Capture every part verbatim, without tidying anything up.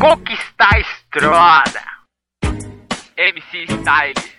conquistar a estrada. M C Style.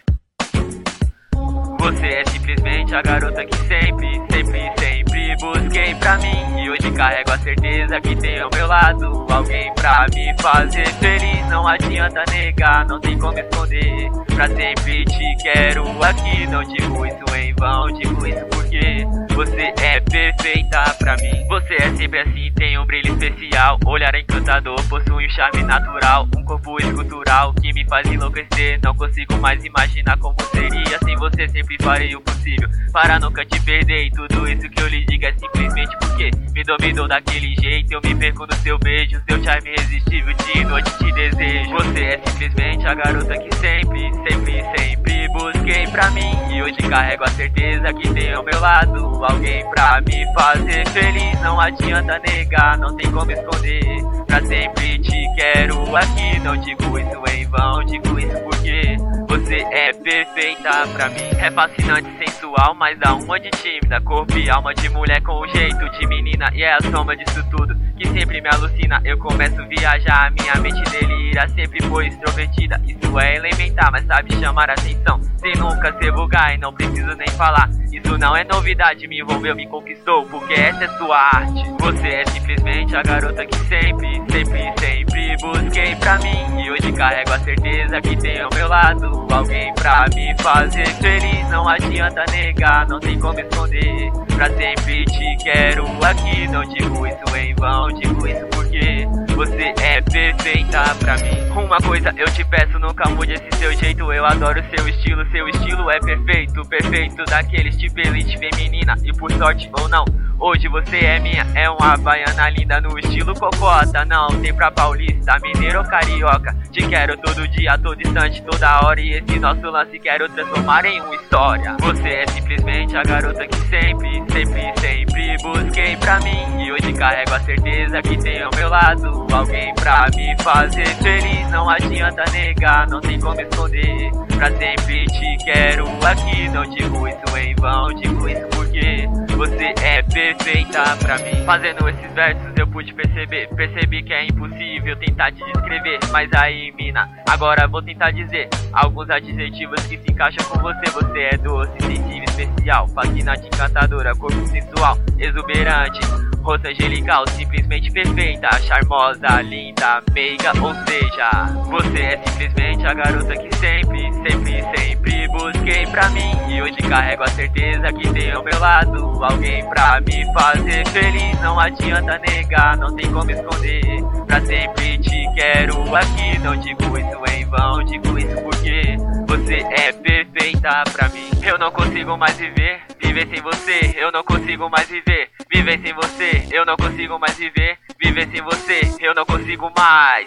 Você é simplesmente a garota que sempre, sempre, sempre busquei pra mim. E hoje carrego a certeza que tem ao meu lado alguém pra me fazer feliz. Não adianta negar, não tem como esconder. Pra sempre te quero aqui. Não digo isso em vão, digo isso porque você é perfeita pra mim. Você é sempre assim, tem um brilho especial. Olhar encantador, possui um charme natural. Um corpo escultural que me faz enlouquecer. Não consigo mais imaginar como seria sem você. Sempre farei o possível para nunca te perder. E tudo isso que eu lhe digo é simplesmente porque me dominou daquele jeito. Eu me perco no seu beijo, seu charme irresistível. De noite te desejo. Você é simplesmente a garota que sempre, sempre, sempre busquei pra mim. E hoje carrego a certeza que tem ao meu lado alguém pra me fazer feliz. Não adianta negar, não tem como esconder. Pra sempre te quero aqui. Não digo isso em vão, digo isso porque você é perfeita pra mim. É fascinante, sensual, mas dá uma de tímida. Corpo e alma de mulher com o jeito de menina. E é a soma disso tudo que sempre me alucina. Eu começo a viajar, minha mente delira. Sempre foi extrovertida, isso é elementar, mas sabe chamar atenção sem nunca ser vulgar e não preciso nem falar. Isso não é novidade, me envolveu, me conquistou, porque essa é sua arte. Você é simplesmente a garota que sempre, sempre, sempre busquei pra mim. E hoje carrego a certeza que tem ao meu lado alguém pra me fazer feliz. Não adianta negar, não tem como esconder. Pra sempre te quero aqui. Não digo isso em vão, digo isso porque você é perfeita pra mim. Uma coisa eu te peço, nunca mude esse seu jeito. Eu adoro seu estilo, seu estilo é perfeito. Perfeito daqueles tipo elite feminina. E por sorte ou não, hoje você é minha. É uma baiana linda no estilo cocota. Não tem pra paulista, mineiro ou carioca. Te quero todo dia, todo instante, toda hora. E esse nosso lance quero transformar em uma história. Você é simplesmente a garota que sempre, sempre, sempre busquei pra mim. E hoje carrego a certeza que tem ao meu lado alguém pra me fazer feliz. Não adianta negar, não tem como esconder. Pra sempre te quero aqui. Não digo isso em vão, digo isso porque você é perfeita pra mim. Fazendo esses versos eu pude perceber, percebi que é impossível tentar te descrever. Mas aí mina, agora vou tentar dizer alguns adjetivos que se encaixam com você. Você é doce, sensível, especial, fascinante, encantadora, corpo sensual, exuberante, rosto angelical, simplesmente perfeita, charmosa, linda, meiga, ou seja, você é simplesmente a garota que sempre, sempre, sempre busquei pra mim. E hoje carrego a certeza que tem ao meu lado alguém pra me fazer feliz. Não adianta negar, não tem como esconder. Pra sempre te quero aqui. Não digo isso em vão, digo isso porque você é perfeita pra mim. Eu não consigo mais viver, viver sem você. Eu não consigo mais viver, viver sem você. Eu não consigo mais viver, viver sem você. Eu não consigo mais.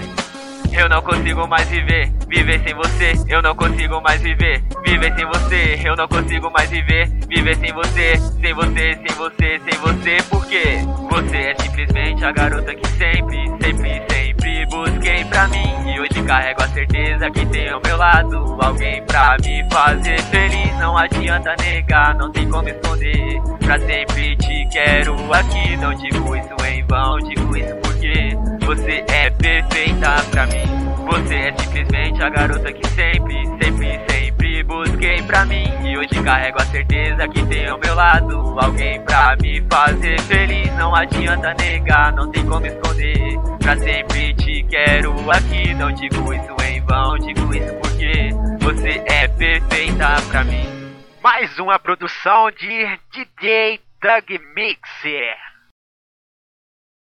Eu não consigo mais viver, viver sem você. Eu não consigo mais viver, viver sem você. Eu não consigo mais viver, viver sem você. Sem você, sem você, sem você. Porque você é simplesmente a garota que sempre, sempre, sempre busquei pra mim. E hoje carrego a certeza que tem ao meu lado alguém pra me fazer feliz. Não adianta negar, não tem como esconder. Pra sempre te quero aqui. Não digo isso em vão, digo isso porque você é perfeita pra mim. Você é simplesmente a garota que sempre, sempre, sempre busquei pra mim. E hoje carrego a certeza que tem ao meu lado alguém pra me fazer feliz. Não adianta negar, não tem como esconder. Pra sempre te quero aqui. Não digo isso em vão, digo isso porque você é perfeita pra mim. Mais uma produção de D J Doug Mixer.